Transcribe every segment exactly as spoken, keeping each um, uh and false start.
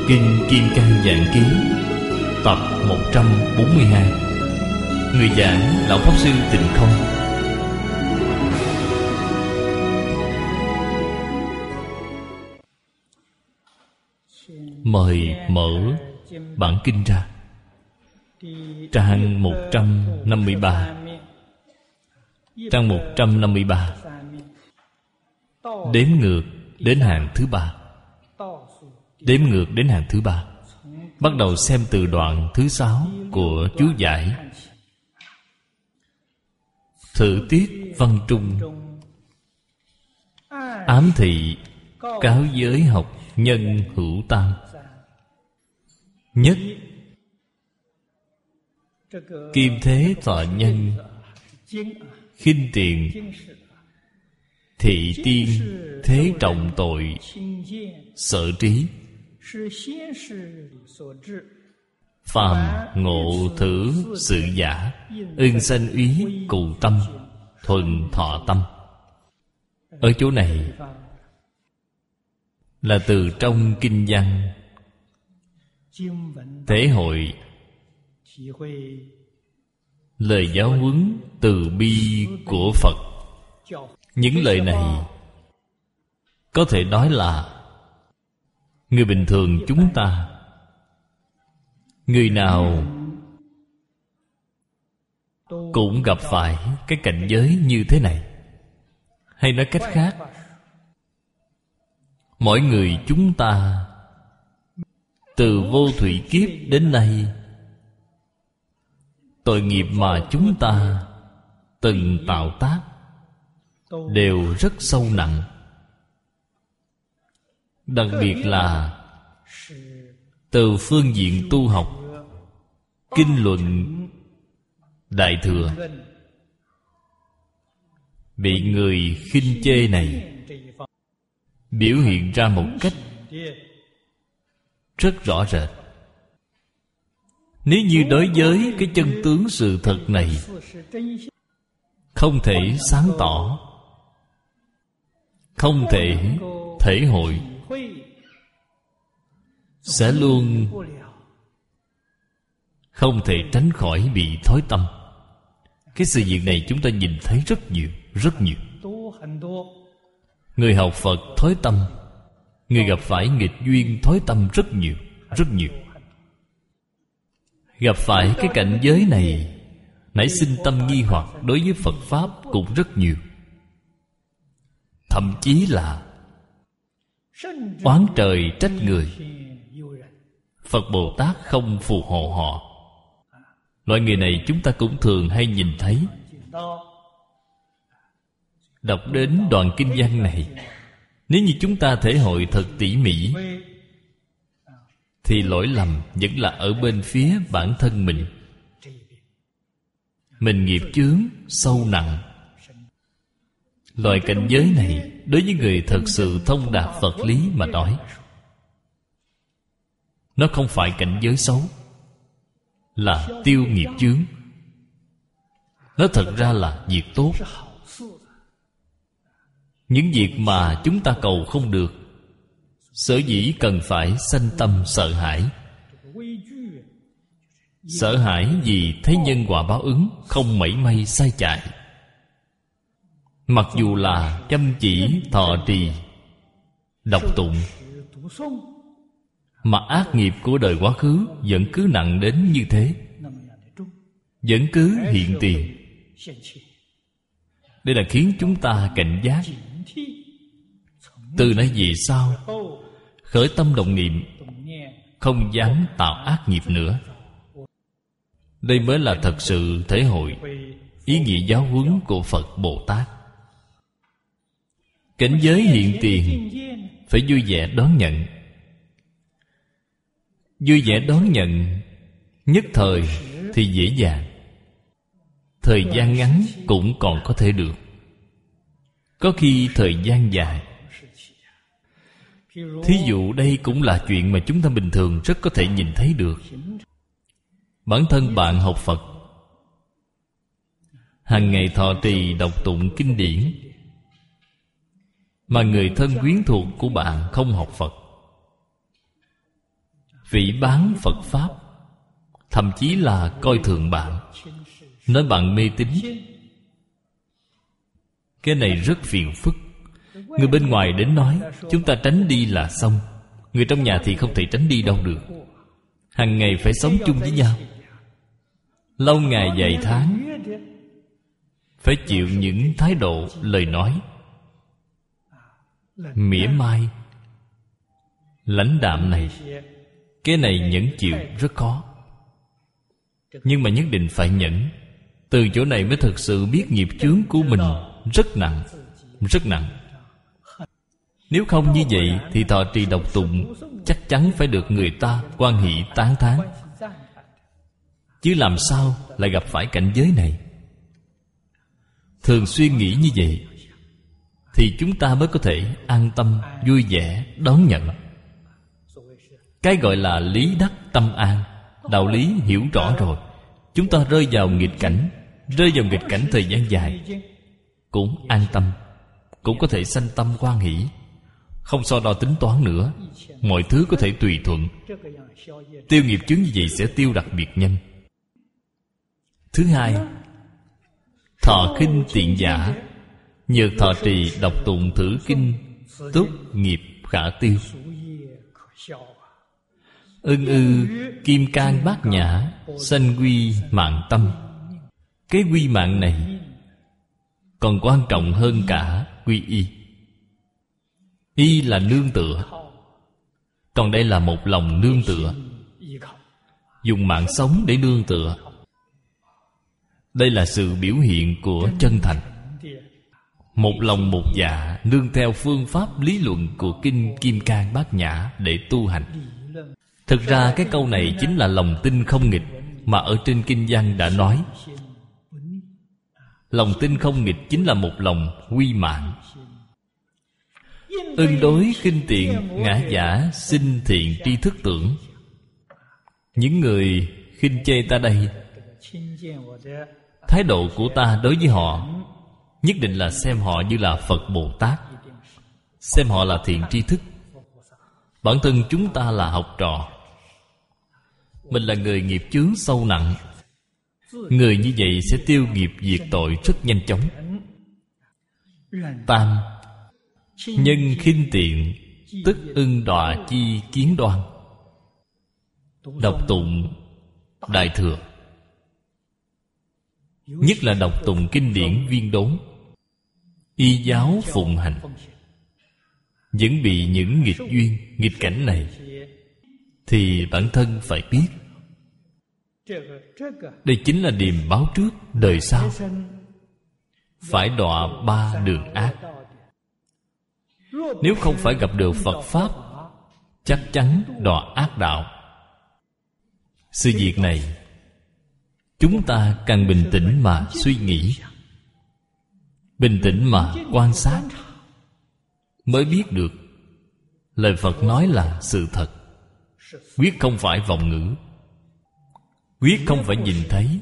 Kinh Kim Cang Giảng Ký tập một trăm bốn mươi hai. Người giảng Lão Pháp Sư Tịnh Không. Mời mở bản kinh ra. Trang một trăm năm mươi ba. Trang một trăm năm mươi ba. Đếm ngược đến hàng thứ ba. Đếm ngược đến hàng thứ ba. Bắt đầu xem từ đoạn thứ sáu của chú giải. Thử tiết văn trung, ám thị cáo giới học nhân hữu tam. Nhất, kim thế thọ nhân, khinh tiền, thị tiên thế trọng tội, sở trí. Phàm ngộ thử sự giả, ưng sanh úy cụ tâm, thuần thọ tâm. Ở chỗ này là từ trong kinh văn thể hội lời giáo huấn từ bi của Phật. Những lời này có thể nói là người bình thường chúng ta, người nào cũng gặp phải cái cảnh giới như thế này. Hay nói cách khác, mỗi người chúng ta từ vô thủy kiếp đến nay, tội nghiệp mà chúng ta từng tạo tác đều rất sâu nặng. Đặc biệt là từ phương diện tu học, kinh luận Đại Thừa bị người khinh chê này biểu hiện ra một cách rất rõ rệt. Nếu như đối với cái chân tướng sự thật này không thể sáng tỏ, không thể thể hội, sẽ luôn không thể tránh khỏi bị thối tâm. Cái sự việc này chúng ta nhìn thấy rất nhiều, rất nhiều. Người học Phật thối tâm, người gặp phải nghịch duyên thối tâm rất nhiều, rất nhiều. Gặp phải cái cảnh giới này nảy sinh tâm nghi hoặc đối với Phật Pháp cũng rất nhiều. Thậm chí là oán trời trách người, Phật Bồ Tát không phù hộ họ. Loại người này chúng ta cũng thường hay nhìn thấy. Đọc đến đoạn kinh văn này, nếu như chúng ta thể hội thật tỉ mỉ, thì lỗi lầm vẫn là ở bên phía bản thân mình. Mình nghiệp chướng sâu nặng. Loại cảnh giới này đối với người thật sự thông đạt Phật lý mà nói, nó không phải cảnh giới xấu, là tiêu nghiệp chướng. Nó thật ra là việc tốt. Những việc mà chúng ta cầu không được, sở dĩ cần phải sanh tâm sợ hãi. Sợ hãi vì thấy nhân quả báo ứng không mảy may sai chạy. Mặc dù là chăm chỉ thọ trì đọc tụng, mà ác nghiệp của đời quá khứ vẫn cứ nặng đến như thế, vẫn cứ hiện tiền. Đây là khiến chúng ta cảnh giác. Từ nay về sau, khởi tâm động niệm không dám tạo ác nghiệp nữa. Đây mới là thật sự thể hội ý nghĩa giáo huấn của Phật Bồ Tát. Cảnh giới hiện tiền phải vui vẻ đón nhận. Vui vẻ đón nhận nhất thời thì dễ dàng, thời gian ngắn cũng còn có thể được. Có khi thời gian dài. Thí dụ đây cũng là chuyện mà chúng ta bình thường rất có thể nhìn thấy được. Bản thân bạn học Phật, hàng ngày thọ trì đọc tụng kinh điển, mà người thân quyến thuộc của bạn không học Phật, phỉ báng Phật Pháp, thậm chí là coi thường bạn, nói bạn mê tín. Cái này rất phiền phức. Người bên ngoài đến nói, chúng ta tránh đi là xong. Người trong nhà thì không thể tránh đi đâu được. Hàng ngày phải sống chung với nhau, lâu ngày vài tháng, phải chịu những thái độ, lời nói mỉa mai, lãnh đạm này. Cái này nhẫn chịu rất khó. Nhưng mà nhất định phải nhẫn. Từ chỗ này mới thực sự biết nghiệp chướng của mình rất nặng, rất nặng. Nếu không như vậy thì thọ trì đọc tụng chắc chắn phải được người ta hoan hỷ tán thán. Chứ làm sao lại gặp phải cảnh giới này? Thường xuyên nghĩ như vậy thì chúng ta mới có thể an tâm, vui vẻ, đón nhận. Cái gọi là lý đắc tâm an. Đạo lý hiểu rõ rồi, chúng ta rơi vào nghịch cảnh, rơi vào nghịch cảnh thời gian dài, cũng an tâm, cũng có thể sanh tâm hoan hỷ, không so đo tính toán nữa. Mọi thứ có thể tùy thuận. Tiêu nghiệp chướng như vậy sẽ tiêu đặc biệt nhanh. Thứ hai, thọ kinh tiện giả. Nhờ thọ trì đọc tụng thử kinh, tốt nghiệp khả tiêu. Ưng ư kim cang bát nhã, sanh quy mạng tâm. Cái quy mạng này còn quan trọng hơn cả quy y. Y là nương tựa, còn đây là một lòng nương tựa, dùng mạng sống để nương tựa. Đây là sự biểu hiện của chân thành. Một lòng một dạ nương theo phương pháp lý luận của Kinh Kim Cang Bát Nhã để tu hành. Thực ra cái câu này chính là lòng tin không nghịch mà ở trên Kinh văn đã nói. Lòng tin không nghịch chính là một lòng quy mạng. Ưng đối khinh tiện ngã giả sinh thiện tri thức tưởng. Những người khinh chê ta đây, thái độ của ta đối với họ nhất định là xem họ như là Phật Bồ Tát, xem họ là thiện tri thức. Bản thân chúng ta là học trò, mình là người nghiệp chướng sâu nặng. Người như vậy sẽ tiêu nghiệp diệt tội rất nhanh chóng. Tam, nhân khinh tiện tức ưng đọa chi kiến đoan. Đọc tụng Đại Thừa, nhất là đọc tụng kinh điển viên đốn, y giáo phụng hành, vẫn bị những nghịch duyên, nghịch cảnh này, thì bản thân phải biết đây chính là điềm báo trước đời sau phải đọa ba đường ác. Nếu không phải gặp được Phật Pháp, chắc chắn đọa ác đạo. Sự việc này chúng ta càng bình tĩnh mà suy nghĩ, bình tĩnh mà quan sát, mới biết được lời Phật nói là sự thật, quyết không phải vọng ngữ, quyết không phải nhìn thấy.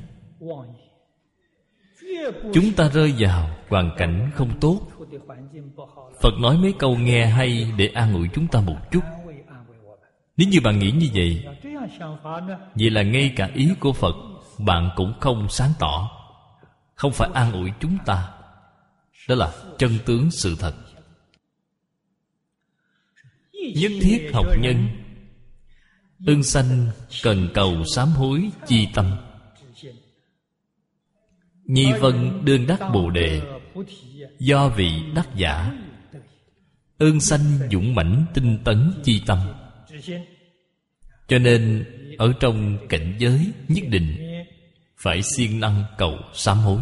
Chúng ta rơi vào hoàn cảnh không tốt, Phật nói mấy câu nghe hay để an ủi chúng ta một chút. Nếu như bạn nghĩ như vậy, vậy là ngay cả ý của Phật bạn cũng không sáng tỏ, không phải an ủi chúng ta. Đó là chân tướng sự thật. Nhất thiết học nhân, ưng sanh cần cầu sám hối chi tâm. Nhi vân đương đắc Bồ Đề, do vị đắc giả. Ưng sanh dũng mãnh tinh tấn chi tâm. Cho nên ở trong cảnh giới nhất định phải siêng năng cầu sám hối,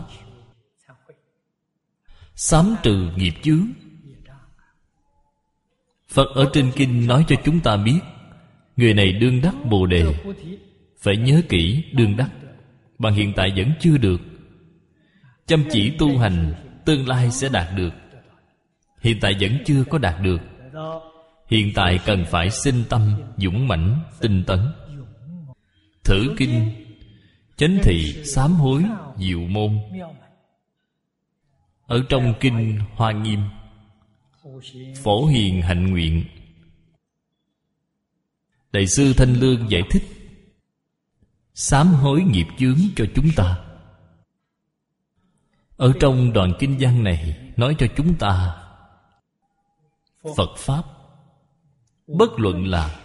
sám trừ nghiệp chướng. Phật ở trên kinh nói cho chúng ta biết, người này đương đắc Bồ Đề. Phải nhớ kỹ đương đắc. Bạn hiện tại vẫn chưa được, chăm chỉ tu hành, tương lai sẽ đạt được. Hiện tại vẫn chưa có đạt được. Hiện tại cần phải sinh tâm dũng mãnh tinh tấn. Thử kinh, chánh thị, sám hối, diệu môn. Ở trong kinh Hoa Nghiêm, Phổ Hiền hạnh nguyện, Đại sư Thanh Lương giải thích sám hối nghiệp chướng cho chúng ta. Ở trong đoạn kinh văn này nói cho chúng ta Phật Pháp, bất luận là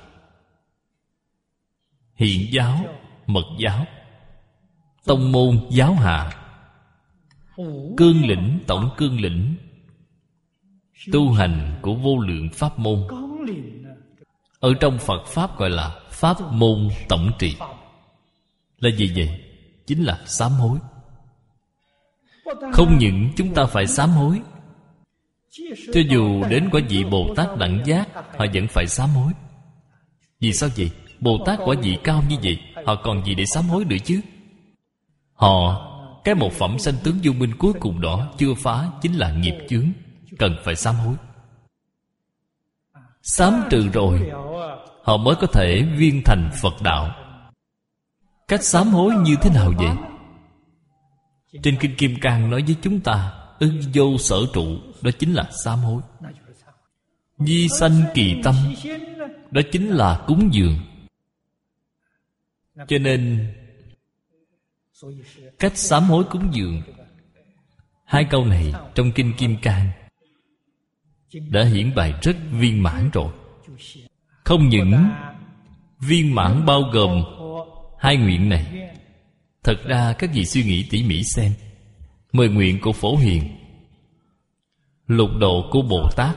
hiện giáo, mật giáo, tông môn, giáo hạ, cương lĩnh, tổng cương lĩnh, tu hành của vô lượng pháp môn, ở trong Phật Pháp gọi là pháp môn tổng trị. Là gì vậy? Chính là sám hối. Không những chúng ta phải sám hối, cho dù đến quả vị Bồ Tát đẳng giác, họ vẫn phải sám hối. Vì sao vậy? Bồ Tát quả vị cao như vậy, họ còn gì để sám hối nữa chứ? Họ, cái một phẩm sanh tướng vô minh cuối cùng đó chưa phá, chính là nghiệp chướng, cần phải sám hối. Sám trừ rồi, họ mới có thể viên thành Phật đạo. Cách sám hối như thế nào vậy? Trên Kinh Kim Cang nói với chúng ta, ưng vô sở trụ, đó chính là sám hối. Di sanh kỳ tâm, đó chính là cúng dường. Cho nên cách sám hối cúng dường, hai câu này trong Kinh Kim Cang đã hiển bày rất viên mãn rồi. Không những viên mãn bao gồm hai nguyện này. Thật ra các vị suy nghĩ tỉ mỉ xem, mười nguyện của Phổ Hiền, lục độ của Bồ Tát,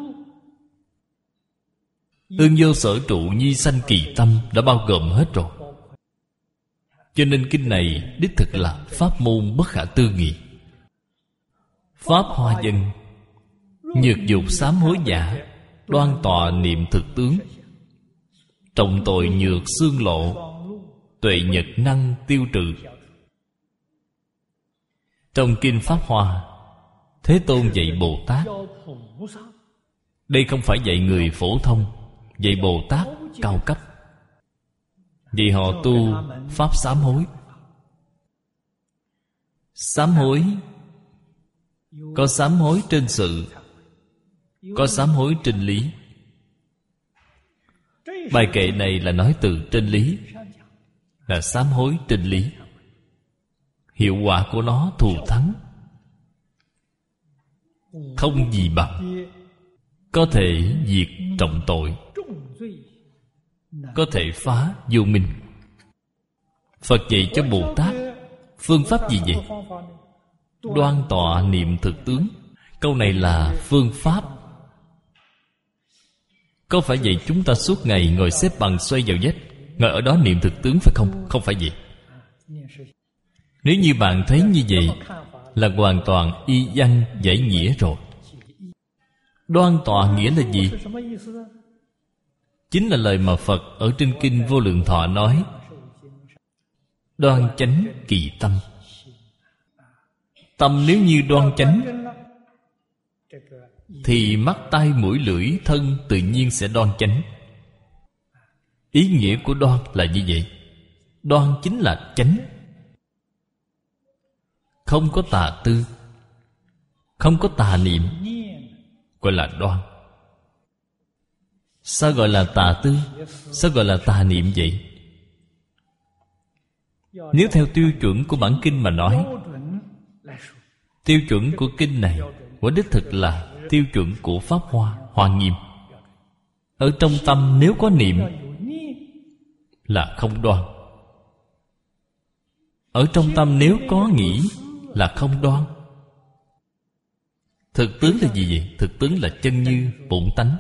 ưng vô sở trụ, nhi sanh kỳ tâm đã bao gồm hết rồi. Cho nên kinh này đích thực là pháp môn bất khả tư nghị. Pháp hoa dân, nhược dục sám hối giả, đoan tọa niệm thực tướng, trọng tội nhược xương lộ, tuệ nhật năng tiêu trừ. Trong kinh Pháp Hoa, Thế Tôn dạy Bồ Tát. Đây không phải dạy người phổ thông, dạy Bồ Tát cao cấp. Vì họ tu pháp sám hối. Sám hối có sám hối trên sự, có sám hối trên lý. Bài kệ này là nói từ trên lý, là sám hối trên lý. Hiệu quả của nó thù thắng, không gì bằng. Có thể diệt trọng tội, có thể phá vô minh. Phật dạy cho Bồ Tát phương pháp gì vậy? Đoan tọa niệm thực tướng. Câu này là phương pháp. Có phải vậy chúng ta suốt ngày ngồi xếp bằng xoay vào vách, ngồi ở đó niệm thực tướng phải không? Không phải vậy. Nếu như bạn thấy như vậy là hoàn toàn y văn giải nghĩa rồi. Đoan tọa nghĩa là gì? Chính là lời mà Phật ở trên Kinh Vô Lượng Thọ nói, đoan chánh kỳ tâm. Tâm nếu như đoan chánh, thì mắt tai mũi lưỡi thân tự nhiên sẽ đoan chánh. Ý nghĩa của đoan là như vậy. Đoan chính là chánh, không có tà tư, không có tà niệm, gọi là đoan. Sao gọi là tà tư? Sao gọi là tà niệm vậy? Nếu theo tiêu chuẩn của bản kinh mà nói, tiêu chuẩn của kinh này quả đích thực là tiêu chuẩn của Pháp Hoa, Hoa Nghiêm. Ở trong tâm nếu có niệm là không đoan. Ở trong tâm nếu có nghĩ là không đoan. Thực tướng là gì vậy? Thực tướng là chân như bổn tánh.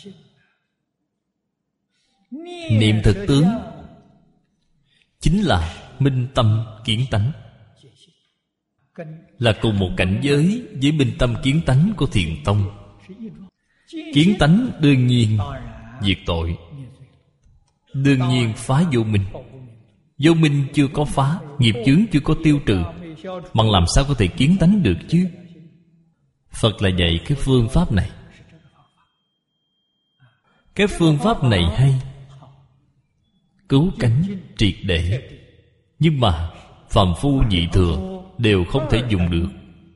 Niệm thực tướng chính là minh tâm kiến tánh, là cùng một cảnh giới với minh tâm kiến tánh của Thiền Tông. Kiến tánh đương nhiên diệt tội, đương nhiên phá vô minh. Vô minh chưa có phá, nghiệp chướng chưa có tiêu trừ, bằng làm sao có thể kiến tánh được chứ? Phật là dạy cái phương pháp này. Cái phương pháp này hay, cứu cánh triệt để, nhưng mà phàm phu nhị thừa đều không thể dùng được.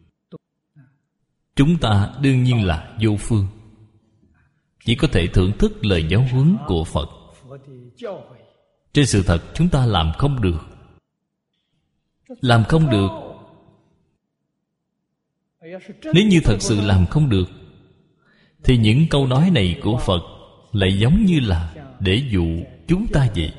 Chúng ta đương nhiên là vô phương, chỉ có thể thưởng thức lời giáo huấn của Phật. Trên sự thật chúng ta làm không được. Làm không được. Nếu như thật sự làm không được, thì những câu nói này của Phật lại giống như là để dụ chúng ta vậy,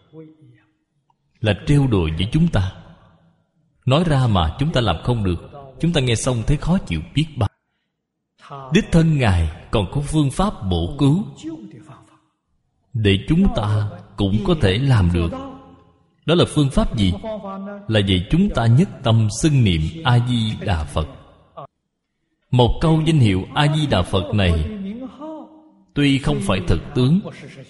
là trêu đùa với chúng ta. Nói ra mà chúng ta làm không được, chúng ta nghe xong thấy khó chịu biết bao. Đích thân Ngài còn có phương pháp bổ cứu để chúng ta cũng có thể làm được. Đó là phương pháp gì? Là vậy chúng ta nhất tâm xưng niệm A-di-đà Phật. Một câu danh hiệu A-di-đà Phật này tuy không phải thực tướng,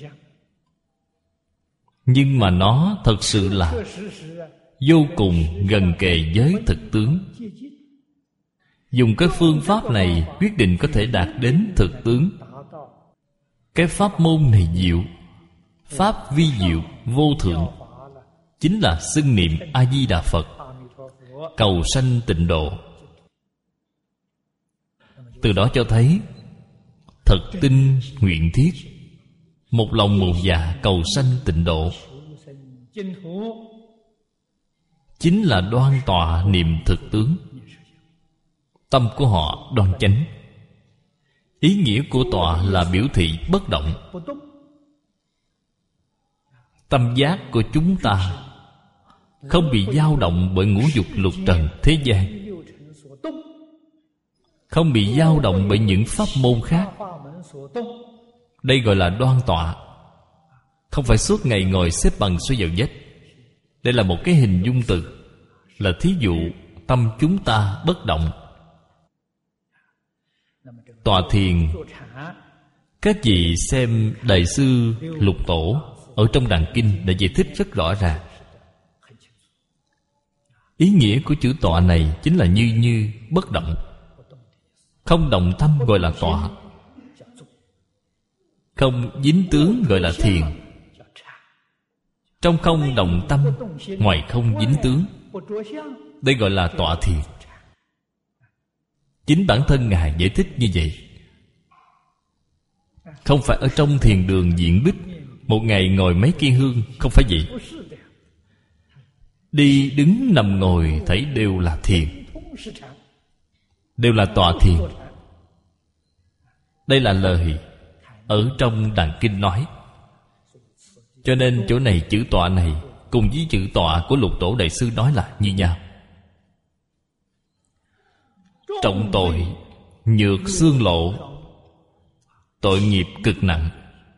nhưng mà nó thật sự là vô cùng gần kề với thực tướng. Dùng cái phương pháp này quyết định có thể đạt đến thực tướng. Cái pháp môn này diệu, pháp vi diệu vô thượng, chính là xưng niệm A-di-đà Phật, cầu sanh tịnh độ. Từ đó cho thấy thật tinh nguyện thiết, một lòng một dạ cầu sanh tịnh độ, chính là đoan tọa niệm thực tướng. Tâm của họ đoan chánh. Ý nghĩa của tọa là biểu thị bất động. Tâm giác của chúng ta không bị dao động bởi ngũ dục lục trần thế gian, không bị dao động bởi những pháp môn khác. Đây gọi là đoan tọa. Không phải suốt ngày ngồi xếp bằng xoay vào vách. Đây là một cái hình dung từ, là thí dụ tâm chúng ta bất động. Tọa thiền, các vị xem Đại sư Lục Tổ ở trong Đàn Kinh đã giải thích rất rõ ràng. Ý nghĩa của chữ tọa này chính là như như bất động. Không động tâm gọi là tọa. Không dính tướng gọi là thiền. Trong không động tâm, ngoài không dính tướng, đây gọi là tọa thiền. Chính bản thân Ngài giải thích như vậy. Không phải ở trong thiền đường diện bích một ngày ngồi mấy cây hương, không phải vậy. Đi đứng nằm ngồi thấy đều là thiền, đều là tọa thiền. Đây là lời ở trong Đàn Kinh nói. Cho nên chỗ này chữ tọa này cùng với chữ tọa của Lục Tổ Đại Sư nói là như nhau. Trọng tội, nhược xương lộ, tội nghiệp cực nặng.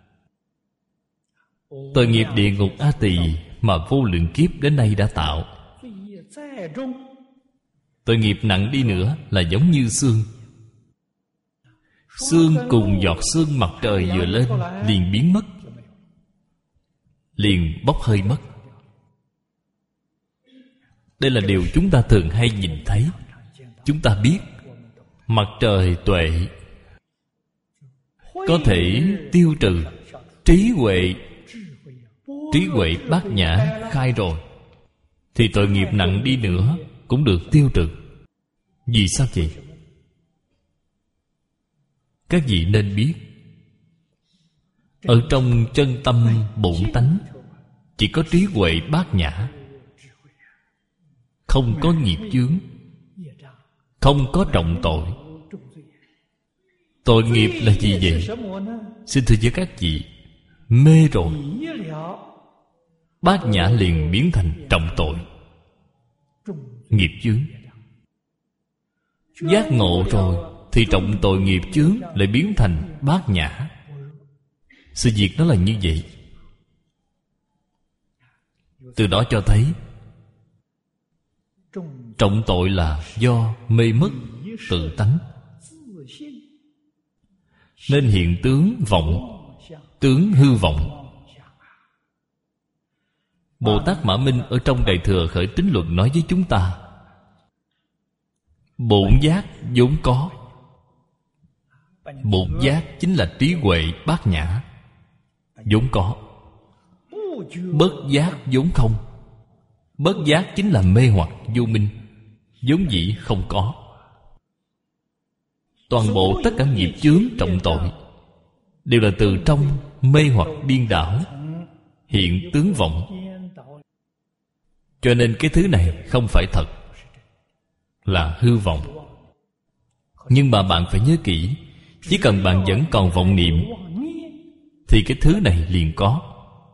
Tội nghiệp địa ngục A Tỳ mà vô lượng kiếp đến nay đã tạo. Tội nghiệp nặng đi nữa là giống như sương. Sương cùng giọt sương mặt trời vừa lên liền biến mất, liền bốc hơi mất. Đây là điều chúng ta thường hay nhìn thấy. Chúng ta biết mặt trời tuệ có thể tiêu trừ trí huệ. Trí huệ bát nhã khai rồi, thì tội nghiệp nặng đi nữa cũng được tiêu trừ. Vì sao vậy? Các vị nên biết, ở trong chân tâm bổn tánh chỉ có trí huệ bát nhã, không có nghiệp chướng, không có trọng tội. Tội nghiệp là gì vậy? Xin thưa với các vị, mê rồi, bát nhã liền biến thành trọng tội, nghiệp chướng. Giác ngộ rồi thì trọng tội nghiệp chướng lại biến thành bát nhã. Sự việc nó là như vậy. Từ đó cho thấy trọng tội là do mê mất tự tánh, nên hiện tướng vọng, tướng hư vọng. Bồ Tát Mã Minh ở trong Đại Thừa Khởi Tín Luận nói với chúng ta, bổn giác vốn có. Bổn giác chính là trí huệ bát nhã, vốn có. Bất giác vốn không. Bất giác chính là mê hoặc vô minh, vốn dĩ không có. Toàn bộ tất cả nghiệp chướng trọng tội đều là từ trong mê hoặc điên đảo hiện tướng vọng. Cho nên cái thứ này không phải thật, là hư vọng. Nhưng mà bạn phải nhớ kỹ, chỉ cần bạn vẫn còn vọng niệm thì cái thứ này liền có.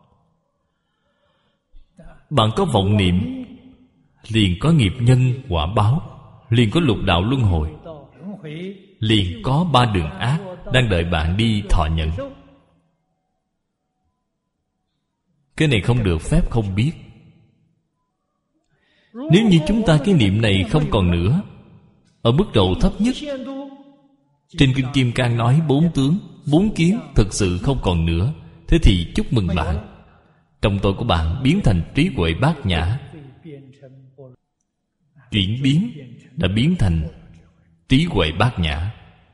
Bạn có vọng niệm liền có nghiệp nhân quả báo, liền có lục đạo luân hồi, liền có ba đường ác đang đợi bạn đi thọ nhận. Cái này không được phép không biết. Nếu như chúng ta cái niệm này không còn nữa, ở mức độ thấp nhất, trên Kinh Kim Cang nói bốn tướng, bốn kiến thực sự không còn nữa, thế thì chúc mừng bạn, trong tội của bạn biến thành trí huệ bát nhã. Chuyển biến đã biến thành trí huệ bát nhã.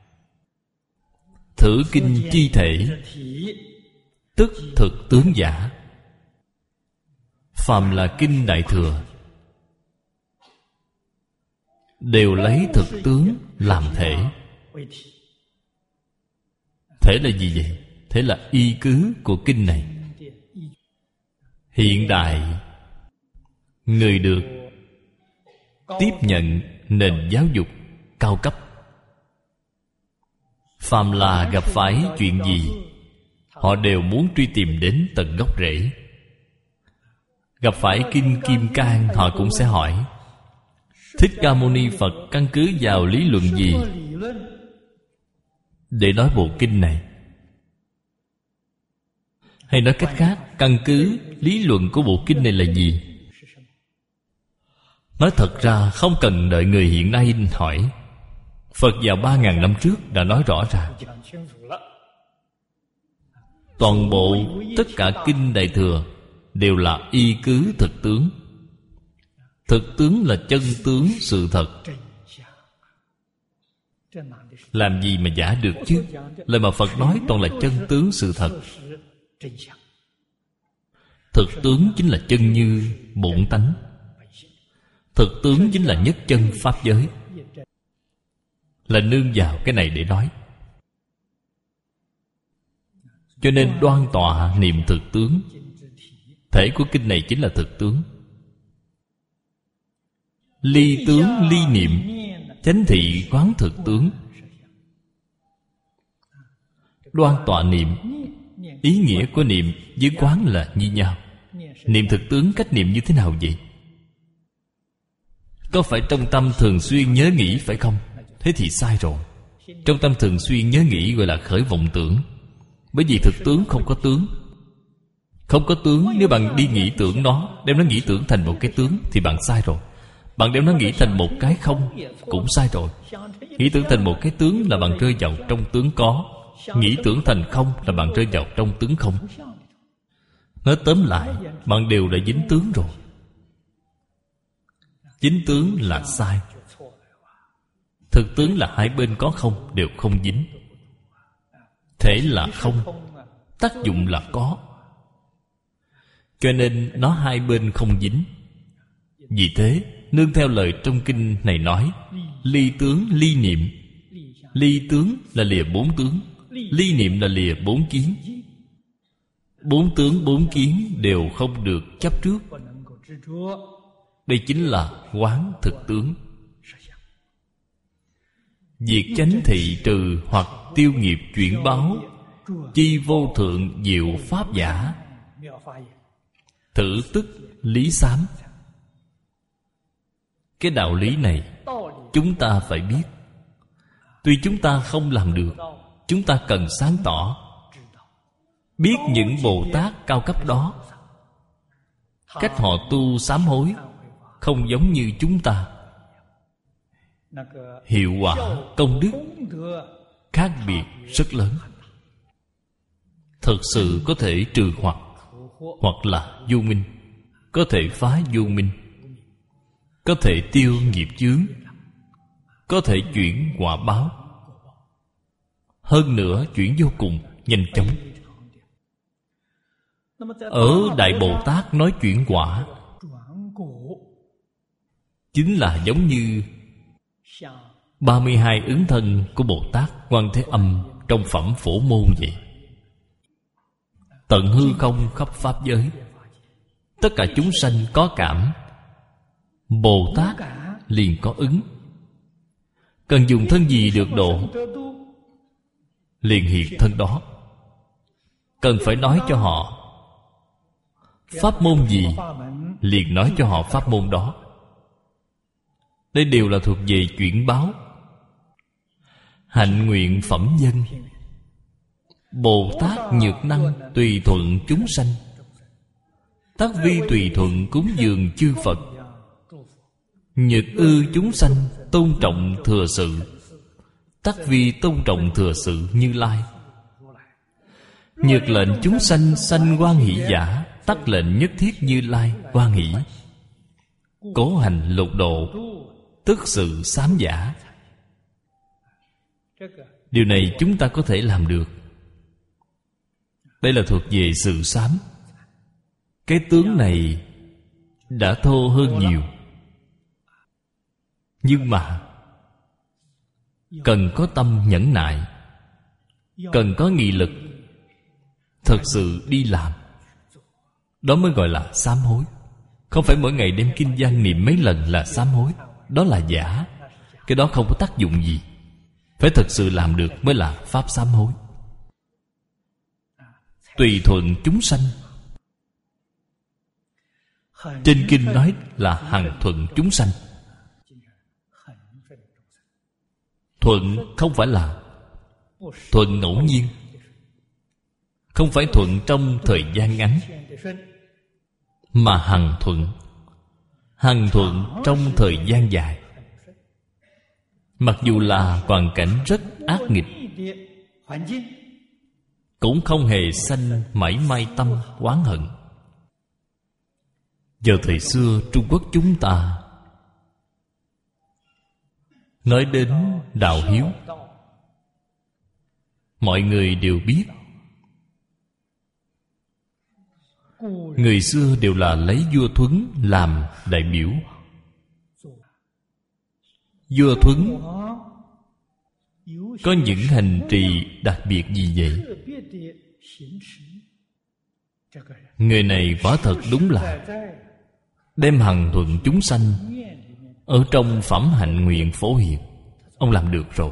Thử kinh chi thể, tức thực tướng giả. Phàm là kinh Đại Thừa đều lấy thực tướng làm thể. Thể là gì vậy? Thể là y cứ của kinh này. Hiện đại người được tiếp nhận nền giáo dục cao cấp, phàm là gặp phải chuyện gì, họ đều muốn truy tìm đến tận gốc rễ. Gặp phải Kinh Kim Cang, họ cũng sẽ hỏi Thích Ca Mâu Ni Phật căn cứ vào lý luận gì để nói bộ kinh này? Hay nói cách khác, căn cứ lý luận của bộ kinh này là gì? Nói thật ra không cần đợi người hiện nay hỏi. Phật vào ba ngàn năm trước đã nói rõ ràng. Toàn bộ tất cả kinh Đại Thừa đều là y cứ thực tướng. Thực tướng là chân tướng sự thật. Làm gì mà giả được chứ? Lời mà Phật nói toàn là chân tướng sự thật. Thực tướng chính là chân như bổn tánh. Thực tướng chính là nhất chân pháp giới. Là nương vào cái này để nói. Cho nên đoan tọa niệm thực tướng. Thể của kinh này chính là thực tướng. Ly tướng ly niệm, chánh thị quán thực tướng. Đoan tọa niệm, ý nghĩa của niệm với quán là như nhau. Niệm thực tướng cách niệm như thế nào vậy? Có phải trong tâm thường xuyên nhớ nghĩ phải không? Thế thì sai rồi. Trong tâm thường xuyên nhớ nghĩ gọi là khởi vọng tưởng. Bởi vì thực tướng không có tướng. Không có tướng, nếu bạn đi nghĩ tưởng nó, đem nó nghĩ tưởng thành một cái tướng thì bạn sai rồi. Bạn đem nó nghĩ thành một cái không cũng sai rồi. Nghĩ tưởng thành một cái tướng là bạn rơi vào trong tướng có. Nghĩ tưởng thành không là bạn rơi vào trong tướng không. Nói tóm lại, bạn đều đã dính tướng rồi. Dính tướng là sai. Thực tướng là hai bên có không đều không dính. Thể là không, tác dụng là có. Cho nên nó hai bên không dính. Vì thế, nương theo lời trong kinh này nói, ly tướng ly niệm. Ly tướng là lìa bốn tướng, ly niệm là lìa bốn kiến. Bốn tướng bốn kiến đều không được chấp trước. Đây chính là quán thực tướng. Việc chánh thị trừ hoặc tiêu nghiệp chuyển báo, chi vô thượng diệu pháp giả. Thử tức lý sám. Cái đạo lý này chúng ta phải biết. Tuy chúng ta không làm được, chúng ta cần sáng tỏ. Biết những Bồ Tát cao cấp đó, cách họ tu sám hối không giống như chúng ta. Hiệu quả, công đức khác biệt rất lớn. Thật sự có thể trừ hoặc, hoặc là vô minh. Có thể phá vô minh, có thể tiêu nghiệp chướng, có thể chuyển quả báo. Hơn nữa chuyển vô cùng nhanh chóng. Ở Đại Bồ Tát nói chuyển quả chính là giống như ba mươi hai ứng thân của Bồ Tát Quan Thế Âm trong phẩm Phổ Môn vậy. tận hư không khắp pháp giới. Tất cả chúng sanh có cảm, Bồ Tát liền có ứng. Cần dùng thân gì được độ, liền hiện thân đó. Cần phải nói cho họ pháp môn gì, liền nói cho họ pháp môn đó. Đây đều là thuộc về chuyển báo. Hạnh nguyện phẩm dân, Bồ Tát nhược năng tùy thuận chúng sanh. Tác vi tùy thuận cúng dường chư Phật. Nhược ư chúng sanh tôn trọng thừa sự. Tác vi tôn trọng thừa sự Như Lai. Nhược lệnh chúng sanh sanh hoan hỷ giả. Tắc lệnh nhất thiết Như Lai hoan hỷ. Cố hành lục độ, tức sự sám giả. Điều này chúng ta có thể làm được. Đây là thuộc về sự sám. Cái tướng này đã thô hơn nhiều, nhưng mà cần có tâm nhẫn nại, cần có nghị lực, thật sự đi làm. Đó mới gọi là sám hối. Không phải mỗi ngày đem kinh văn niệm mấy lần là sám hối. Đó là giả. Cái đó không có tác dụng gì. Phải thật sự làm được mới là pháp sám hối. Tùy thuận chúng sanh. Trên kinh nói là hằng thuận chúng sanh. Thuận không phải là thuận ngẫu nhiên, không phải thuận trong thời gian ngắn, mà hằng thuận. Hằng thuận trong thời gian dài. Mặc dù là hoàn cảnh rất ác nghịch, cũng không hề sanh mảy may tâm oán hận. Giờ thời xưa Trung Quốc chúng ta nói đến đạo hiếu, mọi người đều biết. Người xưa đều là lấy vua Thuấn làm đại biểu. Vua Thuấn có những hành trì đặc biệt gì vậy? Người này quả thật đúng là đem hằng thuận chúng sanh ở trong phẩm hạnh nguyện phổ hiền. Ông làm được rồi.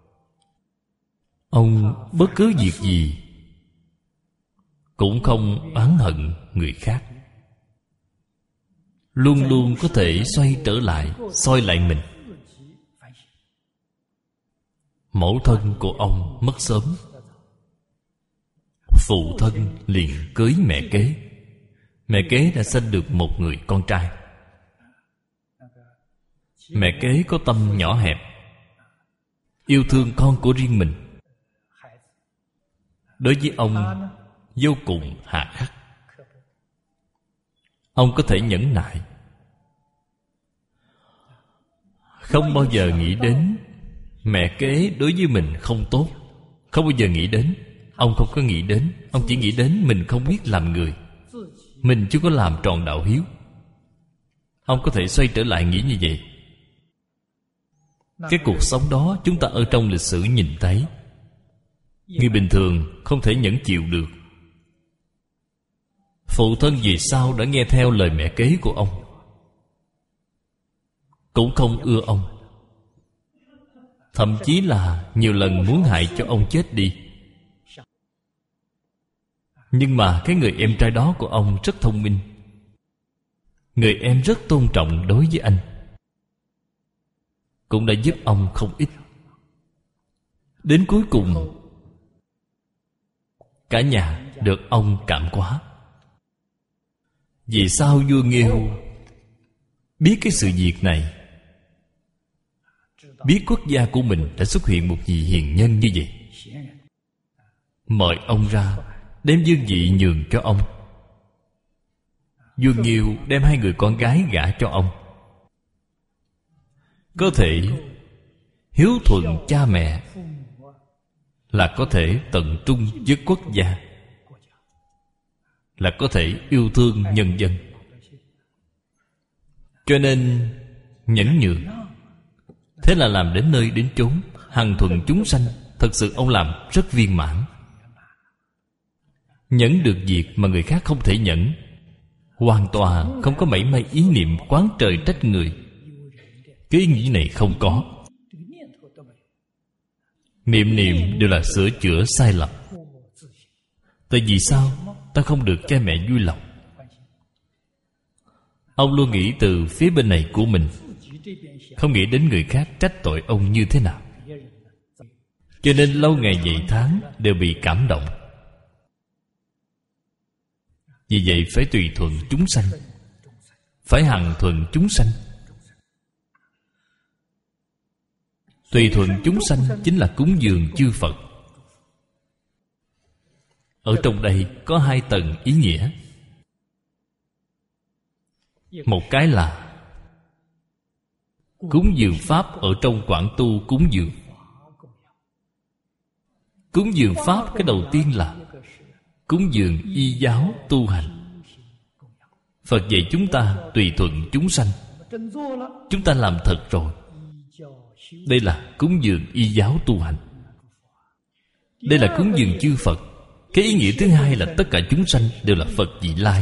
Ông bất cứ việc gì cũng không oán hận người khác, luôn luôn có thể xoay trở lại, soi lại mình. Mẫu thân của ông mất sớm, phụ thân liền cưới mẹ kế. Mẹ kế đã sinh được một người con trai. Mẹ kế có tâm nhỏ hẹp, yêu thương con của riêng mình. Đối với ông vô cùng hà khắc. Ông có thể nhẫn nại, không bao giờ nghĩ đến mẹ kế đối với mình không tốt. Không bao giờ nghĩ đến. Ông không có nghĩ đến. Ông chỉ nghĩ đến mình không biết làm người, mình chưa có làm tròn đạo hiếu. Ông có thể xoay trở lại nghĩ như vậy. Cái cuộc sống đó chúng ta ở trong lịch sử nhìn thấy. Người bình thường không thể nhẫn chịu được. Phụ thân vì sao đã nghe theo lời mẹ kế của ông, cũng không ưa ông, thậm chí là nhiều lần muốn hại cho ông chết đi. Nhưng mà cái người em trai đó của ông rất thông minh. Người em rất tôn trọng đối với anh, cũng đã giúp ông không ít. Đến cuối cùng cả nhà được ông cảm hóa. Vì sao vua Nghêu biết cái sự việc này, biết quốc gia của mình đã xuất hiện một vị hiền nhân như vậy, mời ông ra, đem vương vị nhường cho ông. Vua Nghêu đem hai người con gái gả cho ông. Có thể hiếu thuận cha mẹ, là có thể tận trung với quốc gia, là có thể yêu thương nhân dân. Cho nên nhẫn nhường. Thế là làm đến nơi đến chốn, hằng thuận chúng sanh. Thật sự ông làm rất viên mãn. Nhẫn được việc mà người khác không thể nhẫn, hoàn toàn không có mảy may ý niệm oán trời trách người. Cái ý nghĩ này không có. Niệm niệm đều là sửa chữa sai lầm. Tại vì sao ta không được cha mẹ vui lòng? Ông luôn nghĩ từ phía bên này của mình, không nghĩ đến người khác trách tội ông như thế nào. Cho nên lâu ngày vậy tháng đều bị cảm động. Vì vậy phải tùy thuận chúng sanh, phải hằng thuận chúng sanh. Tùy thuận chúng sanh chính là cúng dường chư Phật. Ở trong đây có hai tầng ý nghĩa. Một cái là cúng dường Pháp ở trong quảng tu cúng dường. Cúng dường Pháp cái đầu tiên là cúng dường y giáo tu hành. Phật dạy chúng ta tùy thuận chúng sanh. Chúng ta làm thật rồi. Đây là cúng dường y giáo tu hành. Đây là cúng dường chư Phật. Cái ý nghĩa thứ hai là tất cả chúng sanh đều là Phật vị lai.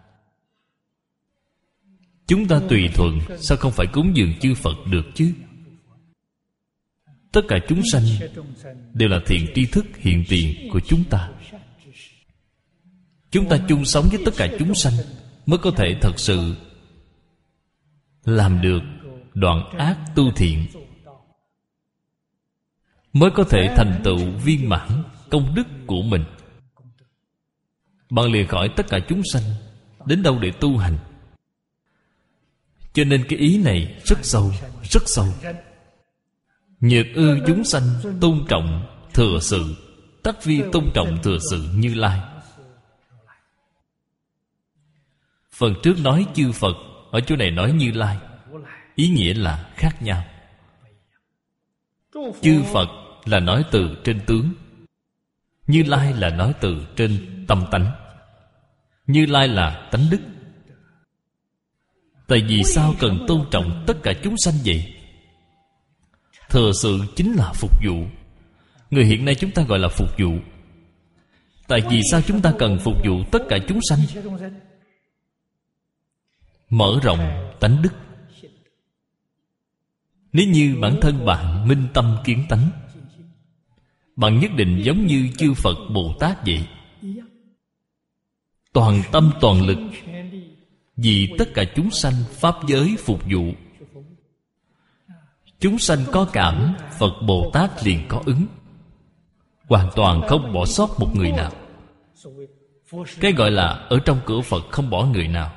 Chúng ta tùy thuận, sao không phải cúng dường chư Phật được chứ? Tất cả chúng sanh đều là thiện tri thức hiện tiền của chúng ta. Chúng ta chung sống với tất cả chúng sanh mới có thể thật sự làm được đoạn ác tu thiện, mới có thể thành tựu viên mãn công đức của mình. Bạn lìa khỏi tất cả chúng sanh, đến đâu để tu hành? Cho nên cái ý này rất sâu, rất sâu. Nhược ư chúng sanh tôn trọng thừa sự, tất vi tôn trọng thừa sự Như Lai. Phần trước nói chư Phật, ở chỗ này nói Như Lai. Ý nghĩa là khác nhau. Chư Phật là nói từ trên tướng, Như Lai là nói từ trên tâm tánh. Như Lai là tánh đức. Tại vì sao cần tôn trọng tất cả chúng sanh vậy? Thừa sự chính là phục vụ. Người hiện nay chúng ta gọi là phục vụ. Tại vì sao chúng ta cần phục vụ tất cả chúng sanh? Mở rộng tánh đức. Nếu như bản thân bạn minh tâm kiến tánh, bạn nhất định giống như chư Phật Bồ Tát vậy, toàn tâm toàn lực vì tất cả chúng sanh pháp giới phục vụ. Chúng sanh có cảm, Phật Bồ Tát liền có ứng, hoàn toàn không bỏ sót một người nào. Cái gọi là ở trong cửa Phật không bỏ người nào.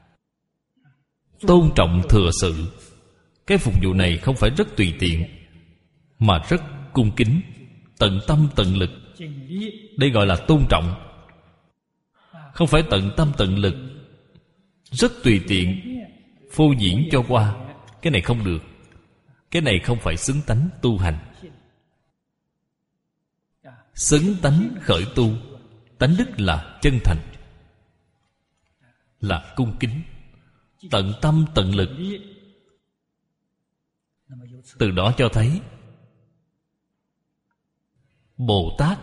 Tôn trọng thừa sự. Cái phục vụ này không phải rất tùy tiện, mà rất cung kính, tận tâm tận lực. Đây gọi là tôn trọng. Không phải tận tâm tận lực, rất tùy tiện, phô diễn cho qua. Cái này không được. Cái này không phải xứng tánh tu hành. Xứng tánh khởi tu. Tánh đức là chân thành, là cung kính, tận tâm tận lực. Từ đó cho thấy Bồ Tát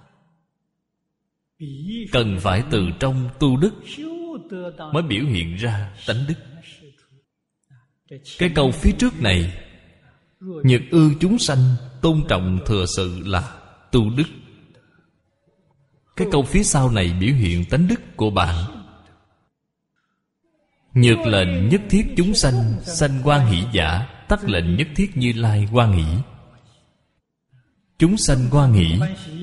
cần phải từ trong tu đức mới biểu hiện ra tánh đức. Cái câu phía trước này, nhược ư chúng sanh tôn trọng thừa sự, là tu đức. Cái câu phía sau này biểu hiện tánh đức của bạn. Nhược lệnh nhất thiết chúng sanh sanh hoan hỷ giả, tắc lệnh nhất thiết Như Lai hoan hỷ. Chúng sanh hoan hỷ.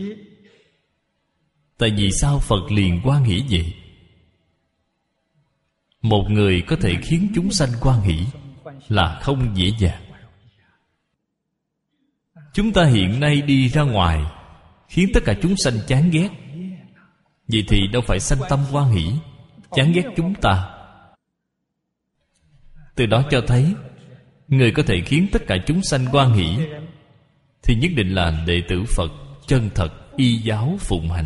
Tại vì sao Phật liền hoan hỷ vậy? Một người có thể khiến chúng sanh hoan hỷ là không dễ dàng. Chúng ta hiện nay đi ra ngoài khiến tất cả chúng sanh chán ghét, vậy thì đâu phải sanh tâm hoan hỷ, chán ghét chúng ta. Từ đó cho thấy người có thể khiến tất cả chúng sanh hoan hỷ thì nhất định là đệ tử Phật chân thật y giáo phụng hành.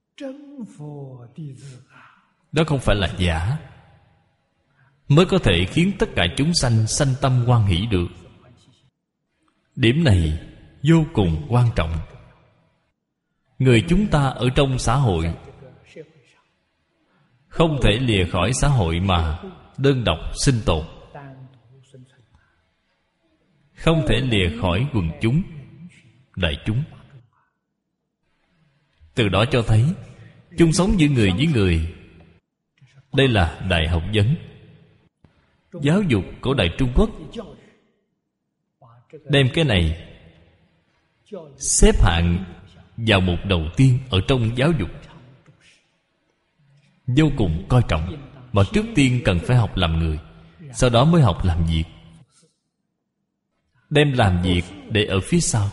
Đó không phải là giả, mới có thể khiến tất cả chúng sanh sanh tâm hoan hỷ được. Điểm này vô cùng quan trọng. Người chúng ta ở trong xã hội không thể lìa khỏi xã hội mà đơn độc sinh tồn, không thể lìa khỏi quần chúng, đại chúng. Từ đó cho thấy chung sống giữa người với người, đây là đại học vấn. Giáo dục cổ đại Trung Quốc đem cái này xếp hạng vào mục đầu tiên ở trong giáo dục, vô cùng coi trọng. Mà trước tiên cần phải học làm người, sau đó mới học làm việc. Đem làm việc để ở phía sau.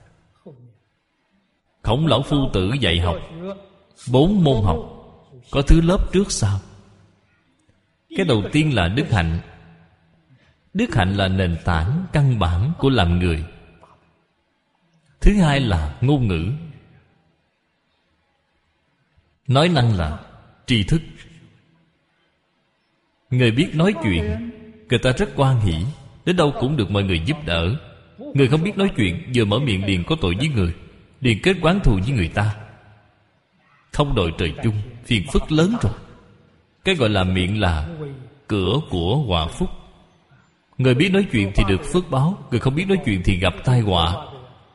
Khổng lão phu tử dạy học bốn môn học, có thứ lớp trước sau. Cái đầu tiên là đức hạnh. Đức hạnh là nền tảng căn bản của làm người. Thứ hai là ngôn ngữ. Nói năng là tri thức. Người biết nói chuyện, người ta rất hoan hỷ, đến đâu cũng được mọi người giúp đỡ. Người không biết nói chuyện, vừa mở miệng liền có tội với người, liền kết oán thù với người ta, không đội trời chung, phiền phức lớn rồi. Cái gọi là miệng là cửa của họa phúc. Người biết nói chuyện thì được phước báo, người không biết nói chuyện thì gặp tai họa.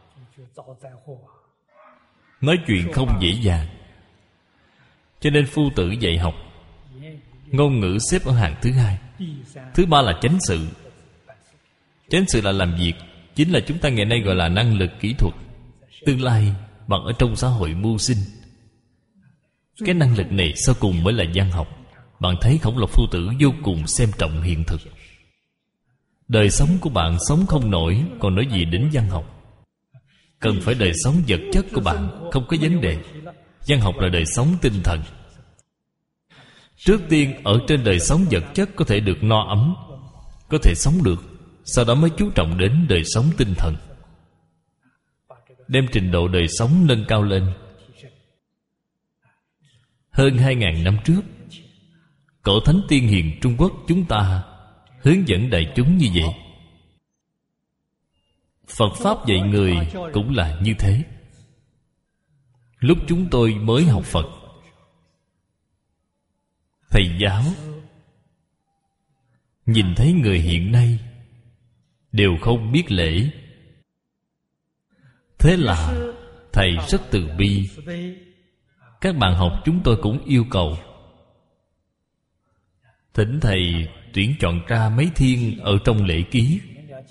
Nói chuyện không dễ dàng. Cho nên phu tử dạy học, ngôn ngữ xếp ở hàng thứ hai. Thứ ba là chánh sự. Chánh sự là làm việc, chính là chúng ta ngày nay gọi là năng lực kỹ thuật. Tương lai bạn ở trong xã hội mưu sinh, cái năng lực này sau cùng mới là văn học. Bạn thấy Khổng Lộc phu tử vô cùng xem trọng hiện thực. Đời sống của bạn sống không nổi, còn nói gì đến văn học. Cần phải đời sống vật chất của bạn không có vấn đề. Văn học là đời sống tinh thần. Trước tiên ở trên đời sống vật chất có thể được no ấm, có thể sống được, sau đó mới chú trọng đến đời sống tinh thần, đem trình độ đời sống nâng cao lên. Hơn hai ngàn năm trước, cổ thánh tiên hiền Trung Quốc chúng ta hướng dẫn đại chúng như vậy. Phật Pháp dạy người cũng là như thế. Lúc chúng tôi mới học Phật, thầy giáo nhìn thấy người hiện nay đều không biết lễ, thế là thầy rất từ bi. Các bạn học chúng tôi cũng yêu cầu thỉnh thầy tuyển chọn ra mấy thiên ở trong lễ ký.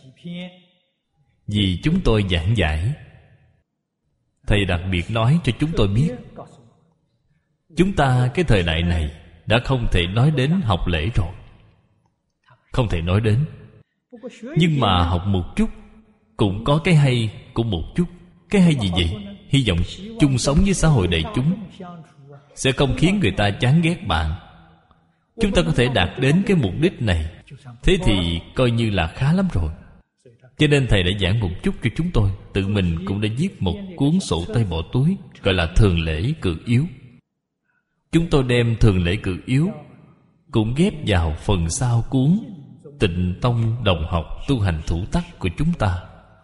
Vì chúng tôi giảng giải, thầy đặc biệt nói cho chúng tôi biết, chúng ta cái thời đại này đã không thể nói đến học lễ rồi, không thể nói đến. Nhưng mà học một chút cũng có cái hay của một chút. Cái hay gì vậy? Hy vọng chung sống với xã hội đại chúng sẽ không khiến người ta chán ghét bạn. Chúng ta có thể đạt đến cái mục đích này, thế thì coi như là khá lắm rồi. Cho nên thầy đã giảng một chút cho chúng tôi. Tự mình cũng đã viết một cuốn sổ tay bỏ túi, gọi là Thường Lễ Cự Yếu. Chúng tôi đem Thường Lễ Cự Yếu cũng ghép vào phần sau cuốn Tịnh Tông Đồng Học Tu Hành Thủ Tắc của chúng ta.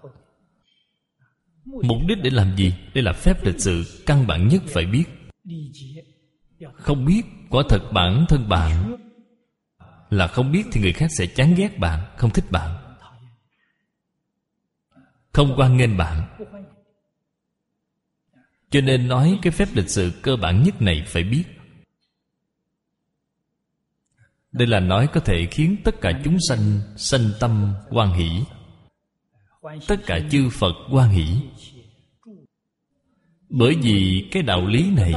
Mục đích để làm gì? Đây là phép lịch sự căn bản nhất phải biết. Không biết, quả thật bản thân bạn là không biết thì người khác sẽ chán ghét bạn, không thích bạn, không hoan nghênh bạn. Cho nên nói cái phép lịch sự cơ bản nhất này phải biết. Đây là nói có thể khiến tất cả chúng sanh sanh tâm hoan hỷ, tất cả chư Phật hoan hỷ. Bởi vì cái đạo lý này,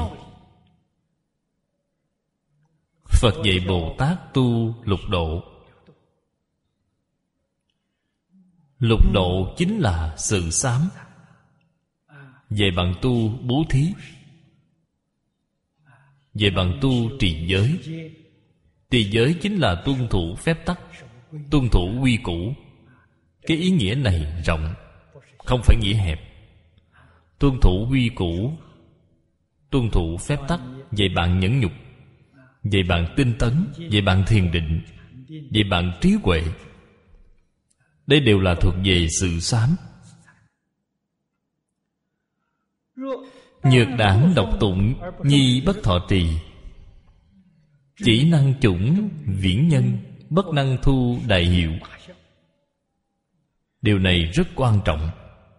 Phật dạy Bồ Tát tu lục độ. Lục độ chính là sự sám. Về bằng tu bố thí, về bằng tu trì giới. Trì giới chính là tuân thủ phép tắc, tuân thủ quy củ. Cái ý nghĩa này rộng, không phải nghĩa hẹp. Tuân thủ quy củ, tuân thủ phép tắc, về bạn nhẫn nhục, về bạn tinh tấn, về bạn thiền định, về bạn trí huệ. Đây đều là thuộc về sự sám. Nhược đảng độc tụng, nhi bất thọ trì. Chỉ năng chủng viễn nhân, bất năng thu đại hiệu. Điều này rất quan trọng.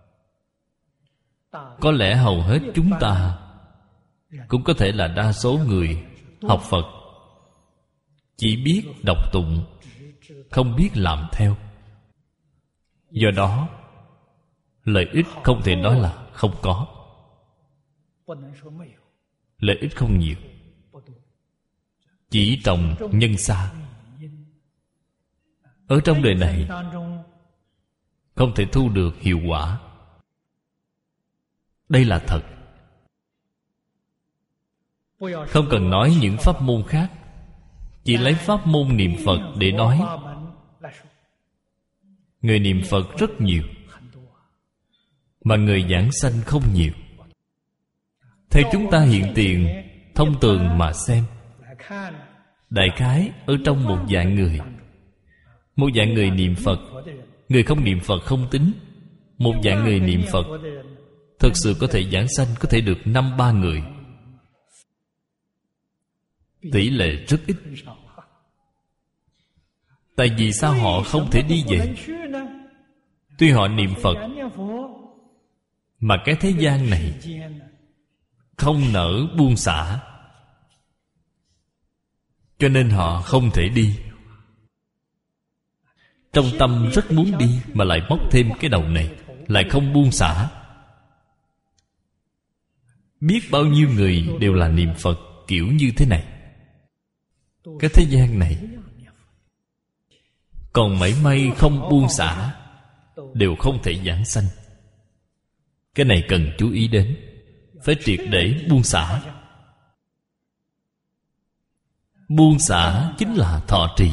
Có lẽ hầu hết chúng ta, cũng có thể là đa số người học Phật, chỉ biết đọc tụng, không biết làm theo. Do đó lợi ích không thể nói là không có. Lợi ích không nhiều, chỉ trồng nhân xa. Ở trong đời này không thể thu được hiệu quả. Đây là thật. Không cần nói những pháp môn khác, chỉ lấy pháp môn niệm Phật để nói. Người niệm Phật rất nhiều, mà người giảng sanh không nhiều. Theo chúng ta hiện tiền thông thường mà xem, đại khái ở trong một vạn người, một vạn người niệm Phật, người không niệm Phật không tính, một vạn người niệm Phật, thực sự có thể giảng sanh có thể được năm ba người. Tỷ lệ rất ít. Tại vì sao họ không thể đi về? Tuy họ niệm Phật, mà cái thế gian này không nỡ buông xả, cho nên họ không thể đi. Trong tâm rất muốn đi, mà lại móc thêm cái đầu này, lại không buông xả. Biết bao nhiêu người đều là niệm Phật kiểu như thế này. Cái thế gian này còn mảy may không buông xả, đều không thể giảng sanh. Cái này cần chú ý đến. Phải triệt để buông xả. Buông xả chính là thọ trì.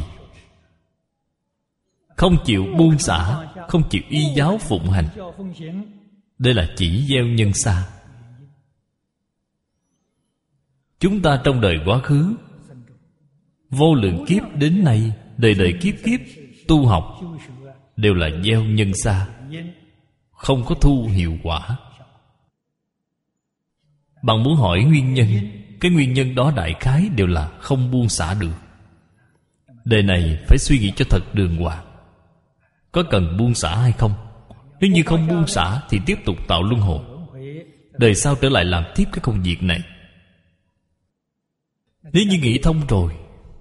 Không chịu buông xả, không chịu y giáo phụng hành, đây là chỉ gieo nhân xa. Chúng ta trong đời quá khứ, vô lượng kiếp đến nay, đời đời kiếp kiếp tu học, đều là gieo nhân xa, không có thu hiệu quả. Bạn muốn hỏi nguyên nhân, cái nguyên nhân đó đại khái đều là không buông xả được. Đời này phải suy nghĩ cho thật đường hoàng, có cần buông xả hay không. Nếu như không buông xả thì tiếp tục tạo luân hồi, đời sau trở lại làm tiếp cái công việc này. Nếu như nghĩ thông rồi,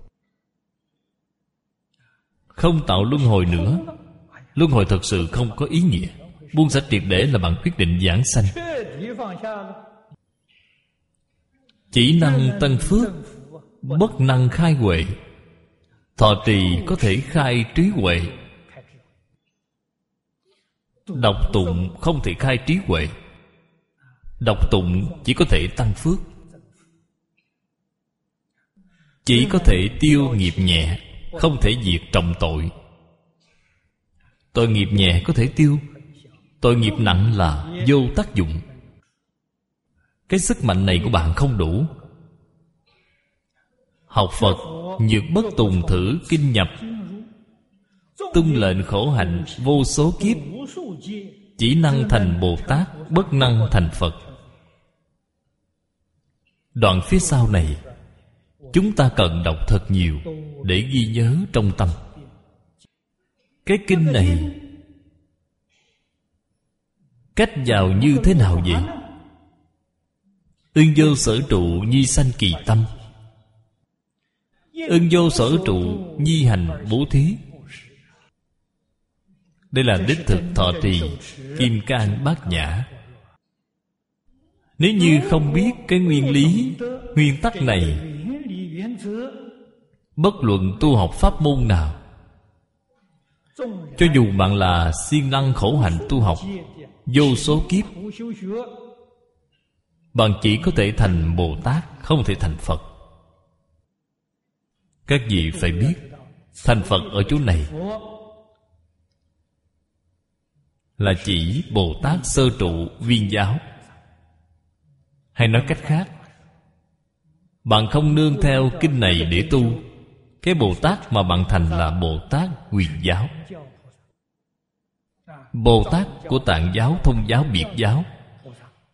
không tạo luân hồi nữa, luân hồi thật sự không có ý nghĩa. Buông xả triệt để là bạn quyết định giảng sanh. Chỉ năng tăng phước, bất năng khai huệ. Thọ trì có thể khai trí huệ, đọc tụng không thể khai trí huệ. Đọc tụng chỉ có thể tăng phước, chỉ có thể tiêu nghiệp nhẹ, không thể diệt trọng tội. Tội nghiệp nhẹ có thể tiêu, tội nghiệp nặng là vô tác dụng. Cái sức mạnh này của bạn không đủ. Học Phật nhược bất tùng thử kinh nhập, tuân lệnh khổ hạnh vô số kiếp, chỉ năng thành Bồ Tát, bất năng thành Phật. Đoạn phía sau này chúng ta cần đọc thật nhiều để ghi nhớ trong tâm. Cái kinh này cách vào như thế nào vậy? Ưng vô sở trụ nhi sanh kỳ tâm, ưng vô sở trụ nhi hành bố thí. Đây là đích thực thọ trì kim cang bát nhã. Nếu như không biết cái nguyên lý, nguyên tắc này, bất luận tu học pháp môn nào, cho dù bạn là siêng năng khổ hạnh tu học vô số kiếp, bạn chỉ có thể thành Bồ Tát, không thể thành Phật. Các vị phải biết, thành Phật ở chỗ này là chỉ Bồ Tát sơ trụ viên giáo. Hay nói cách khác, bạn không nương theo kinh này để tu, cái Bồ Tát mà bạn thành là Bồ Tát huyền giáo. Bồ Tát của Tạng giáo, Thông giáo, Biệt giáo,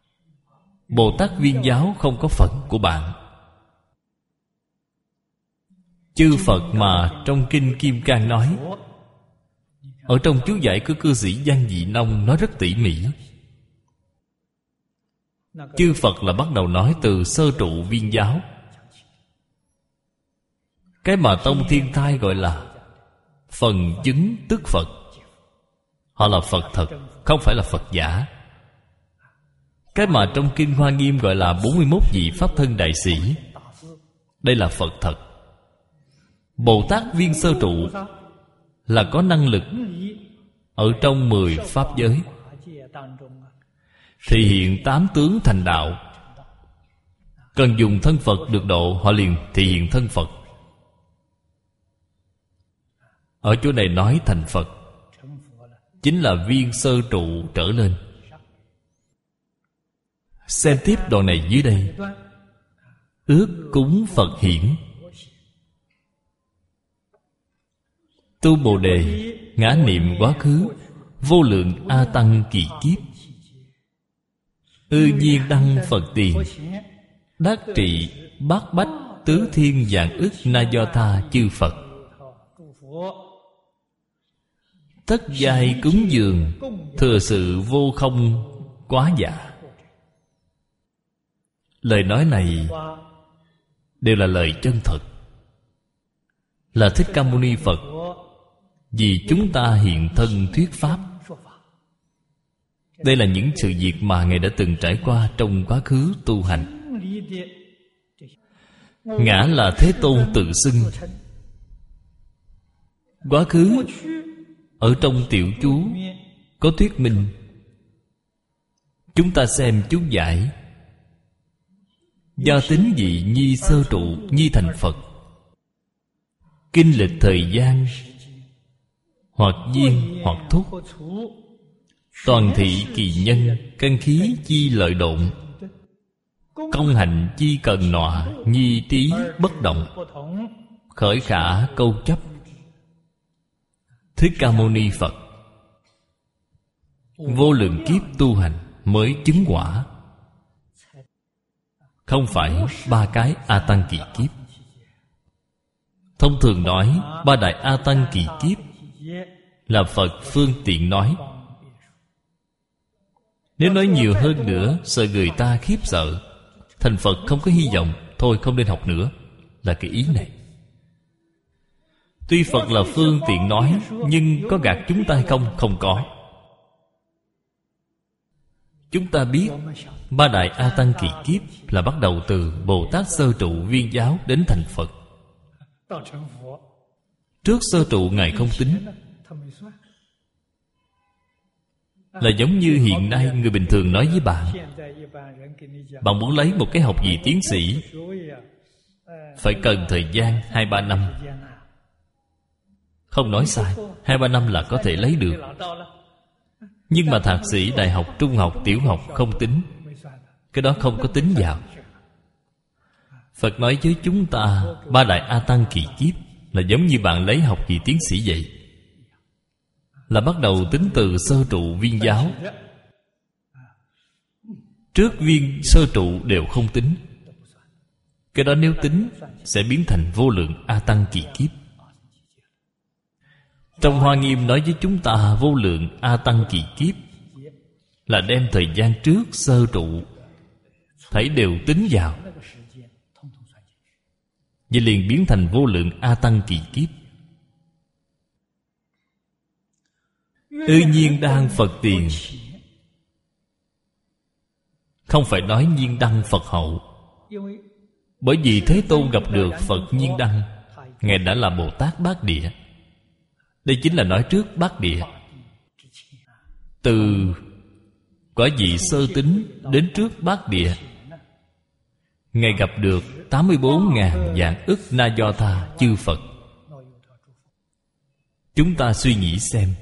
Bồ Tát viên giáo không có phận của bạn. Chư Phật mà trong Kinh Kim Cang nói, ở trong chú giải của cư sĩ Văn Dị Nông nói rất tỉ mỉ. Chư Phật là bắt đầu nói từ sơ trụ viên giáo. Cái mà Tông Thiên Thai gọi là phần chứng tức Phật. Họ là Phật thật, không phải là Phật giả. Cái mà trong Kinh Hoa Nghiêm gọi là bốn mươi mốt vị Pháp Thân Đại Sĩ, đây là Phật thật. Bồ Tát viên sơ trụ là có năng lực ở trong mười Pháp giới thì hiện tám tướng thành đạo. Cần dùng thân Phật được độ, họ liền thị hiện thân Phật. Ở chỗ này nói thành Phật chính là viên sơ trụ trở lên. Xem tiếp đoạn này dưới đây. Ước cúng Phật hiển. Tu Bồ Đề, ngã niệm quá khứ, vô lượng A Tăng kỳ kiếp. Ư nhiên đăng Phật tiền, đắc trị bát bách tứ thiên vạn ức na do tha chư Phật. Tất giai cúng dường, thừa sự vô không quá dạ. Lời nói này đều là lời chân thật, là Thích Ca Mâu Ni Phật vì chúng ta hiện thân thuyết pháp. Đây là những sự việc mà Ngài đã từng trải qua trong quá khứ tu hành. Ngã là Thế Tôn tự xưng. Quá khứ ở trong tiểu chú có thuyết minh. Chúng ta xem chú giải. Do tính vị nhi sơ trụ, nhi thành Phật. Kinh lịch thời gian, hoặc viên hoặc thúc, toàn thị kỳ nhân, căn khí chi lợi độn, công hành chi cần nọa, nhi trí bất động, khởi khả câu chấp. Thích Ca Mâu Ni Phật vô lượng kiếp tu hành mới chứng quả, không phải ba cái A Tăng kỳ kiếp. Thông thường nói ba đại A Tăng kỳ kiếp là Phật phương tiện nói. Nếu nói nhiều hơn nữa sợ người ta khiếp sợ, thành Phật không có hy vọng, thôi không nên học nữa, là cái ý này. Tuy Phật là phương tiện nói, nhưng có gạt chúng ta hay không? Không có. Chúng ta biết ba đại A Tăng kỳ kiếp là bắt đầu từ Bồ Tát sơ trụ viên giáo đến thành Phật. Trước sơ trụ Ngài không tính. Là giống như hiện nay người bình thường nói với bạn, bạn muốn lấy một cái học vị tiến sĩ phải cần thời gian hai ba năm. Không nói sai, hai ba năm là có thể lấy được. Nhưng mà thạc sĩ, đại học, trung học, tiểu học không tính. Cái đó không có tính vào. Phật nói với chúng ta ba đại A Tăng kỳ kiếp là giống như bạn lấy học vị tiến sĩ vậy, là bắt đầu tính từ sơ trụ viên giáo. Trước viên sơ trụ đều không tính. Cái đó nếu tính sẽ biến thành vô lượng A Tăng kỳ kiếp. Trong Hoa Nghiêm nói với chúng ta vô lượng A Tăng kỳ kiếp là đem thời gian trước sơ trụ thảy đều tính vào, vậy liền biến thành vô lượng A Tăng kỳ kiếp. Ư nhiên đăng Phật tiền, không phải nói nhiên đăng Phật hậu. Bởi vì Thế Tôn gặp được Phật nhiên đăng, Ngài đã là Bồ Tát Bát Địa. Đây chính là nói trước Bát Địa. Từ quả vị sơ tính đến trước Bát Địa, Ngài gặp được tám mươi bốn ngàn vạn ức na do tha chư Phật. Chúng ta suy nghĩ xem,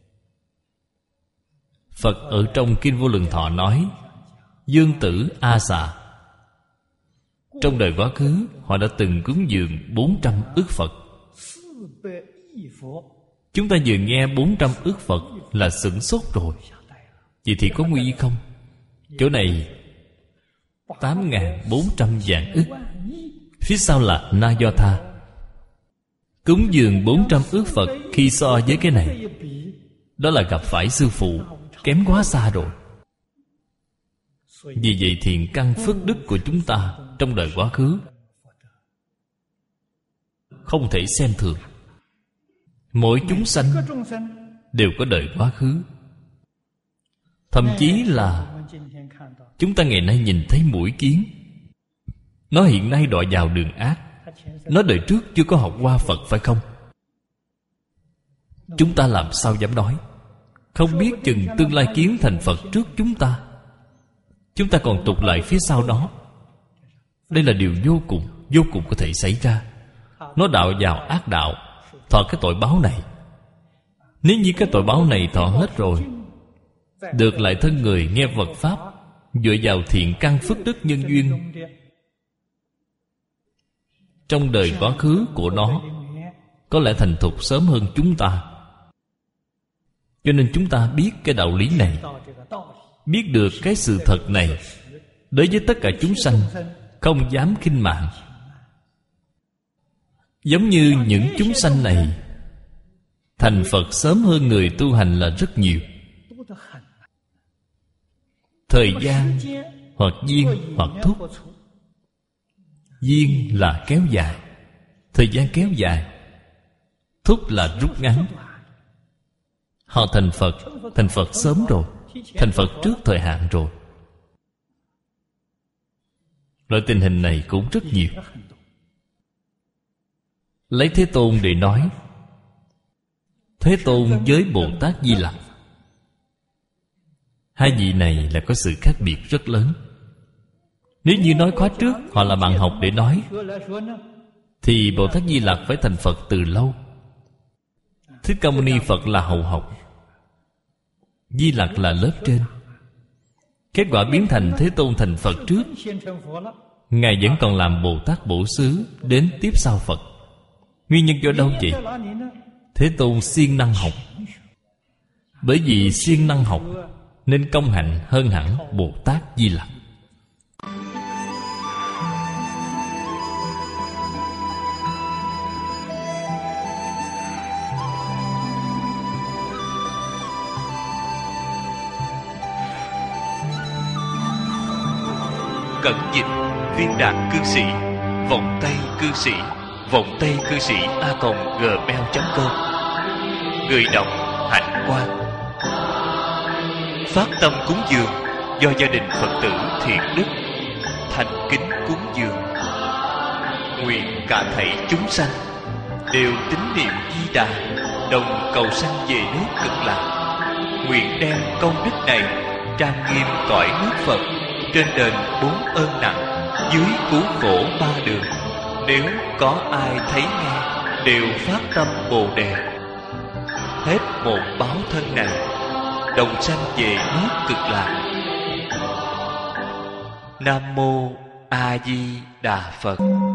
Phật ở trong Kinh Vô Lượng Thọ nói Dương tử A Xà, trong đời quá khứ họ đã từng cúng dường bốn trăm ức Phật. Chúng ta vừa nghe bốn trăm ức Phật là sửng sốt rồi. Vậy thì có nguy không? Chỗ này tám ngàn bốn trăm vạn ức, phía sau là Na Do Tha. Cúng dường bốn trăm ước Phật, khi so với cái này, đó là gặp phải sư phụ kém quá xa rồi. Vì vậy thiện căn phước đức của chúng ta trong đời quá khứ không thể xem thường. Mỗi chúng sanh đều có đời quá khứ. Thậm chí là chúng ta ngày nay nhìn thấy muỗi kiến, nó hiện nay đọa vào đường ác. Nó đời trước chưa có học qua Phật, phải không? Chúng ta làm sao dám nói? Không biết chừng tương lai kiến thành Phật trước chúng ta, chúng ta còn tụt lại phía sau đó. Đây là điều vô cùng, vô cùng có thể xảy ra. Nó đạo vào ác đạo, thọ cái tội báo này. Nếu như cái tội báo này thọ hết rồi, được lại thân người nghe Phật Pháp, dựa vào thiện căn phước đức nhân duyên trong đời quá khứ của nó, có lẽ thành thục sớm hơn chúng ta. Cho nên chúng ta biết cái đạo lý này, biết được cái sự thật này, đối với tất cả chúng sanh không dám khinh mạng. Giống như những chúng sanh này thành Phật sớm hơn người tu hành là rất nhiều. Thời gian hoặc duyên hoặc thúc. Duyên là kéo dài, thời gian kéo dài. Thúc là rút ngắn. Họ thành Phật, thành Phật sớm rồi, thành Phật trước thời hạn rồi. Loại tình hình này cũng rất nhiều. Lấy Thế Tôn để nói, Thế Tôn với Bồ Tát Di Lặc, hai vị này là có sự khác biệt rất lớn. Nếu như nói khóa trước họ là bạn học để nói, thì Bồ Tát Di Lặc phải thành Phật từ lâu. Thích Ca Mâu Ni Phật là hậu học, Di Lặc là lớp trên. Kết quả biến thành Thế Tôn thành Phật trước, Ngài vẫn còn làm Bồ Tát Bổ Xứ đến tiếp sau Phật. Nguyên nhân do đâu vậy? Thế Tôn siêng năng học. Bởi vì siêng năng học nên công hạnh hơn hẳn Bồ Tát Di Lặc. Cẩn dịch viên đạt cư sĩ, vọng tây cư sĩ, vọng tây cư sĩ a còng gmail chấm com. Người đọc Hạnh Quang. Phát tâm cúng dường do gia đình Phật tử thiện đức thành kính cúng dường. Nguyện cả thảy chúng sanh đều tín niệm Di Đà, đồng cầu sanh về nước Cực Lạc. Nguyện đem công đức này trang nghiêm cõi nước Phật, trên đền bốn ơn nặng, dưới cứu khổ ba đường. Nếu có ai thấy nghe đều phát tâm Bồ Đề, hết một báo thân này đồng sanh về nước Cực Lạc. Nam mô A Di Đà Phật.